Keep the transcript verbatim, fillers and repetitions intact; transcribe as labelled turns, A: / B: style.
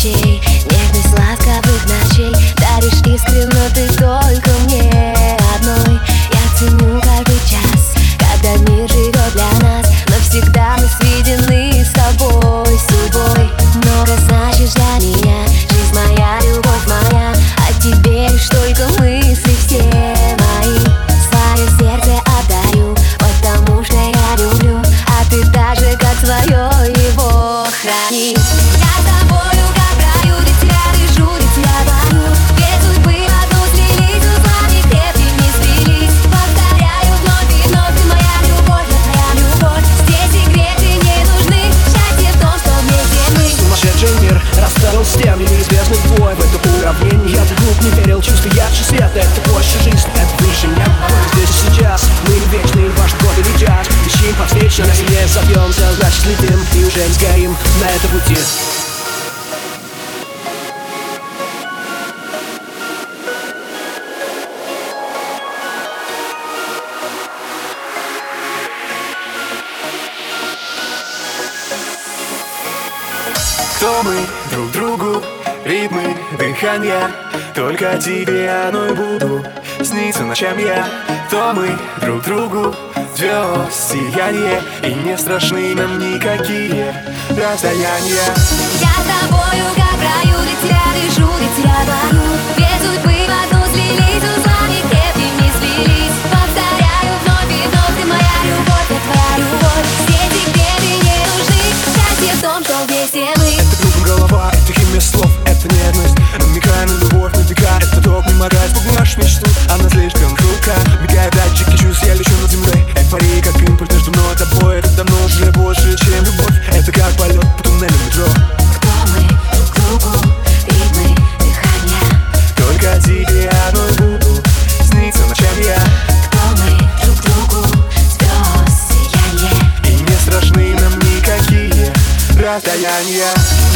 A: ночей, нежность ласковых ночей. Даришь искры, но ты только мне одной. Я ценю каждый час, когда мир живет для нас, но всегда мы сведены с тобой судьбой. Много значишь для меня, жизнь моя, любовь моя, о тебе лишь только мысли все мои. Свое сердце отдаю, потому что я люблю, а ты так же, как свое, его храни. Я с тобою как в раю, для тебя дышу, для тебя пою. Две судьбы в одну слились, узлами крепкими не свелись. Повторяю вновь и вновь, ты моя любовь, я твоя любовь. Здесь секреты не нужны, счастье в том, что вместе мы.
B: Сумасшедший мир расставил с тем неизбежный бой. В это уравнение я так глуп не верил, чувство ярче света. Это больше жизнь, это выше небо. Здесь и сейчас мы не вечные, ваши годы летят. Ищем по встрече, на сильнее забьемся, значит летим и уже не сгорим на этом пути.
C: Кто мы друг другу, ритмы дыхания, только тебе одной буду сниться ночам я. Кто мы друг другу, звезд сияние, и не страшны нам никакие расстояния.
A: Я с тобою как в раю, для тебя дышу, для тебя пою. Две судьбы в одну слились, узлами крепкими свелись. Повторяю вновь и вновь, ты моя любовь, я твоя любовь. Все секреты не нужны, счастье в том, что вместе мы.
C: Это кругом голова, это химия слов, это нежность. Намекая на любовь, на века, это ток не моргает, спугнешь мечту, она слишком хрупка. Мигая датчики чувств, я лечу над землей. Эйфория, как импульс между мной и тобой. Это давно уже больше, чем любовь. Это как полет по туннелю метро.
A: Кто мы друг другу, ритмы дыхания,
C: Только тебе одной буду сниться ночам я.
A: кто мы друг другу, звезд сияние.
C: И не страшны нам никакие расстояния.